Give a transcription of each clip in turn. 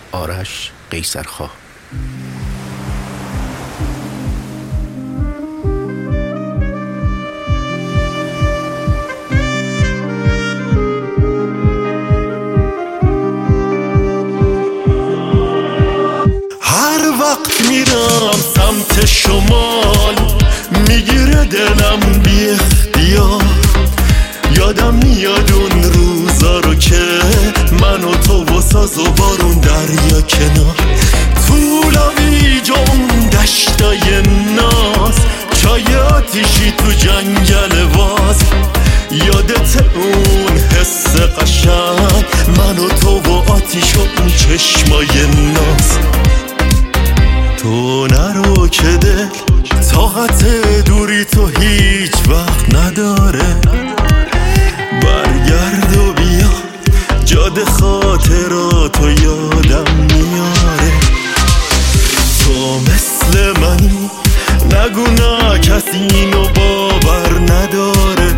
آرش قیصرخواه. هر وقت میرم سمت شمال میگیره دلم بی اختیار، یادم میاد اون روزا رو که من و تو و ساز و بارون دریا کنار، طولویج اون دشتای ناز، چای آتیشی تو جنگل واز، یادت اون حس قشنگ من و تو و آتیش و اون چشمای ناز. تو نرو که دل طاقت دوری تو هیچ وقت نداره، برگرد و بیا جاده خاطراتو یادم میاره. تو مثل منی نگو نه کسی اینو باور نداره،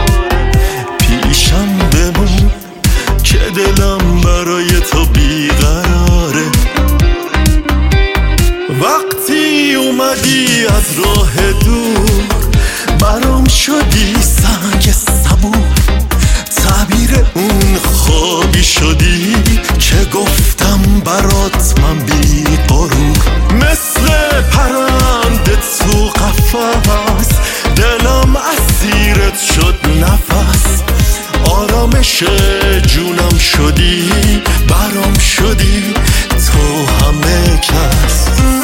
پیشم بمون که دلم برای تو بیقراره. وقتی اومدی از راه دور برام شدی سنگ صبور، تعبیر اون خوابی شدی که گفتم برات من بی غرور، مثل پرنده تو قفس دلم اسیرت شد نفس، آرامش جونم شدی برام شدی تو همه کس.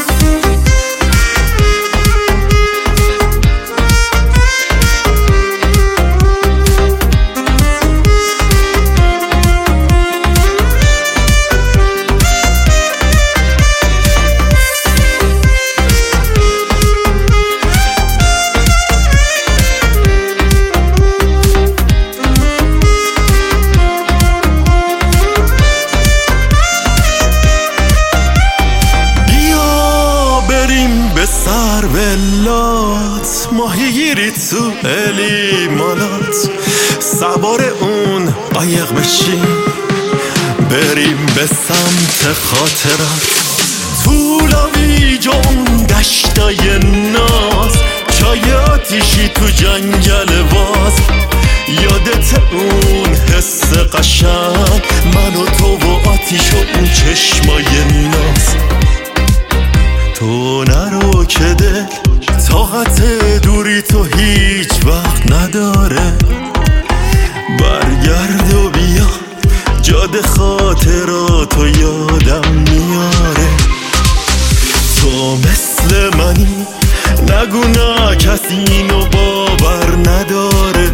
سرولات ماهیگیری تو الیمالات، سوار اون قایق بشیم بریم به سمت خاطرات، طولویج اون دشتای ناز، چای آتیشی تو جنگل واز، یادت اون حس قشنگ من و تو و آتیش و اون چشمای ناز. تو نرو که دل طاقت دوری تو هیچ وقت نداره، برگرد و بیا جاده خاطراتو یادم میاره. تو مثل منی نگو نه کسی اینو باور نداره،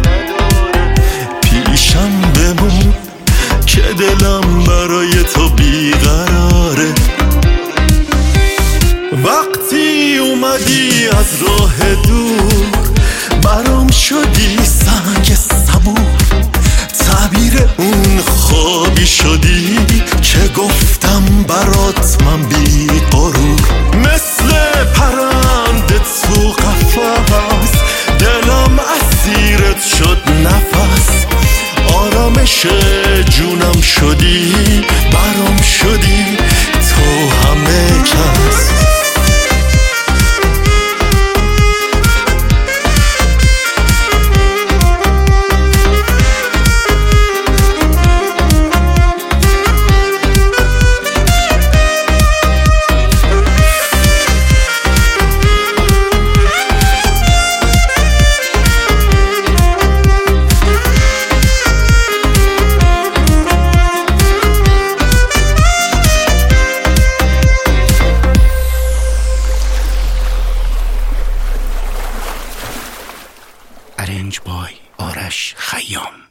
پیشم بمون که دلم برای تو بیقراره. وقتی اومدی از راه دور برام شدی سنگ صبور، تعبیر اون خوابی شدی که گفتم برات من بی غرور، مثل پرنده تو قفس دلم اسیرت شد نفس، آرامش جونم شدی برام شدی تو همه کس. ارنج بای آرش خیام.